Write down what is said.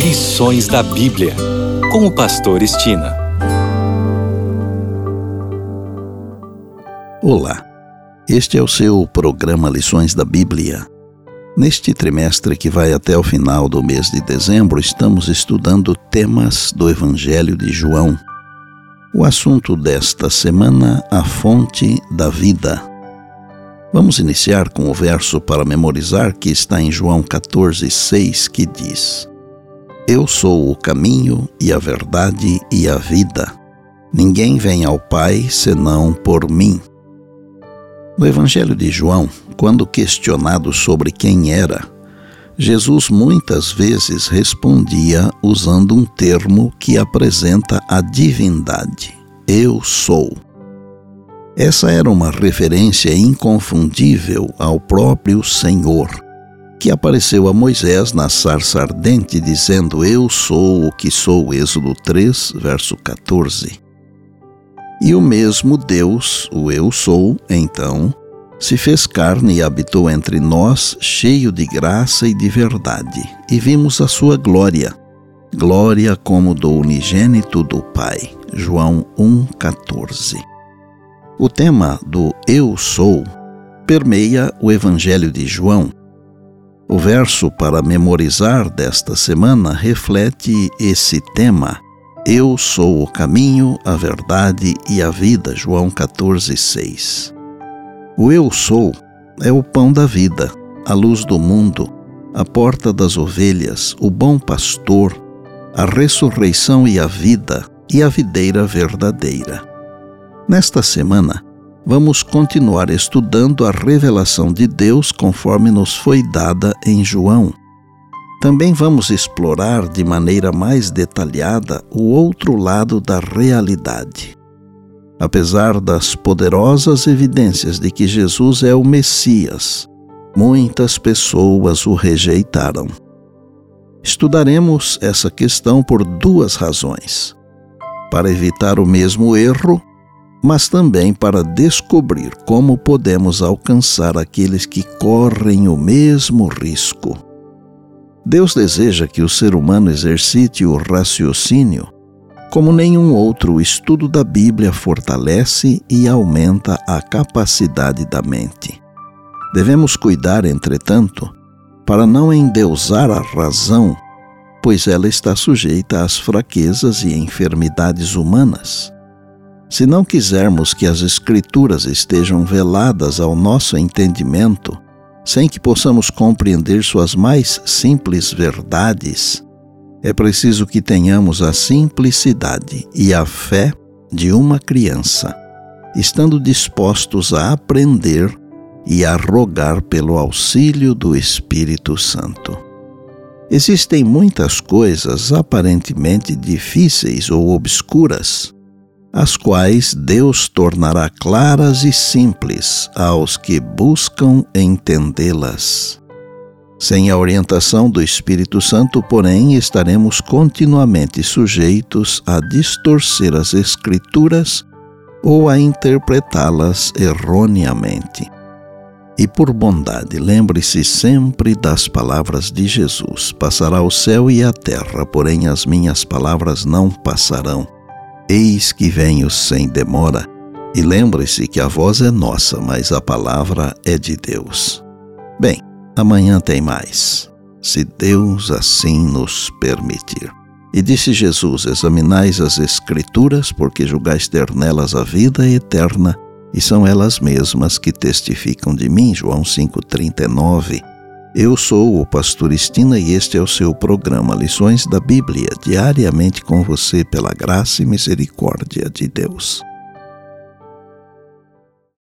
Lições da Bíblia, com o pastor Estina. Olá, este é o seu programa Lições da Bíblia. Neste trimestre que vai até o final do mês de dezembro, estamos estudando temas do Evangelho de João. O assunto desta semana, a fonte da vida. Vamos iniciar com o verso para memorizar que está em João 14:6, que diz: Eu sou o caminho e a verdade e a vida. Ninguém vem ao Pai senão por mim. No Evangelho de João, quando questionado sobre quem era, Jesus muitas vezes respondia usando um termo que apresenta a divindade: Eu sou. Essa era uma referência inconfundível ao próprio Senhor, que apareceu a Moisés na sarça ardente dizendo: Eu sou o que sou, Êxodo 3, verso 14. E o mesmo Deus, o Eu sou, então, se fez carne e habitou entre nós, cheio de graça e de verdade, e vimos a sua glória, glória como do unigênito do Pai. João 1,14. O tema do Eu sou permeia o Evangelho de João. O verso para memorizar desta semana reflete esse tema: Eu sou o caminho, a verdade e a vida. João 14:6. O Eu sou é o pão da vida, a luz do mundo, a porta das ovelhas, o bom pastor, a ressurreição e a vida e a videira verdadeira. Nesta semana, vamos continuar estudando a revelação de Deus conforme nos foi dada em João. Também vamos explorar de maneira mais detalhada o outro lado da realidade. Apesar das poderosas evidências de que Jesus é o Messias, muitas pessoas o rejeitaram. Estudaremos essa questão por duas razões: para evitar o mesmo erro, mas também para descobrir como podemos alcançar aqueles que correm o mesmo risco. Deus deseja que o ser humano exercite o raciocínio. Como nenhum outro, o estudo da Bíblia fortalece e aumenta a capacidade da mente. Devemos cuidar, entretanto, para não endeusar a razão, pois ela está sujeita às fraquezas e enfermidades humanas. Se não quisermos que as Escrituras estejam veladas ao nosso entendimento, sem que possamos compreender suas mais simples verdades, é preciso que tenhamos a simplicidade e a fé de uma criança, estando dispostos a aprender e a rogar pelo auxílio do Espírito Santo. Existem muitas coisas aparentemente difíceis ou obscuras, as quais Deus tornará claras e simples aos que buscam entendê-las. Sem a orientação do Espírito Santo, porém, estaremos continuamente sujeitos a distorcer as Escrituras ou a interpretá-las erroneamente. E por bondade, lembre-se sempre das palavras de Jesus: Passará o céu e a terra, porém as minhas palavras não passarão. Eis que venho sem demora. E lembre-se que a voz é nossa, mas a palavra é de Deus. Bem, amanhã tem mais, se Deus assim nos permitir. E disse Jesus: Examinais as Escrituras, porque julgais ter nelas a vida eterna, e são elas mesmas que testificam de mim. João 5:39. Eu sou o pastor Estina e este é o seu programa Lições da Bíblia, diariamente com você pela graça e misericórdia de Deus.